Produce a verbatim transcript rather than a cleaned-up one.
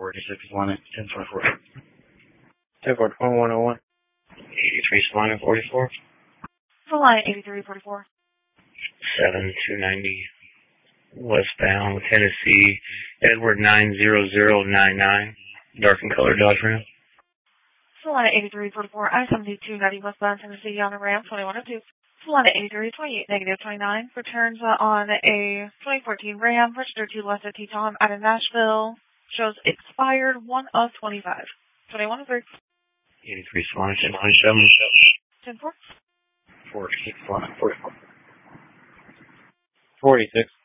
forty-six, Solana, ten twenty-four. ten four twenty-one oh one. eighty-three, Solana, forty-four. Solana, eighty-three forty-four. seven two ninety, westbound, Tennessee, Edward nine zero zero nine nine, dark and color Dodge Ram. Solana, eighty-three forty-four, I seventy-two ninety, westbound, Tennessee, on a Ram, twenty-one oh two. Solana, eighty-three twenty-eight, negative twenty-nine, returns uh, on a twenty fourteen Ram, registered to Lessa Teton out of Nashville, shows expired one of twenty-five. twenty-one oh three. eighty-three, Solana, ten twenty-seven. ten four. forty-six, Solana, forty-four. forty-six.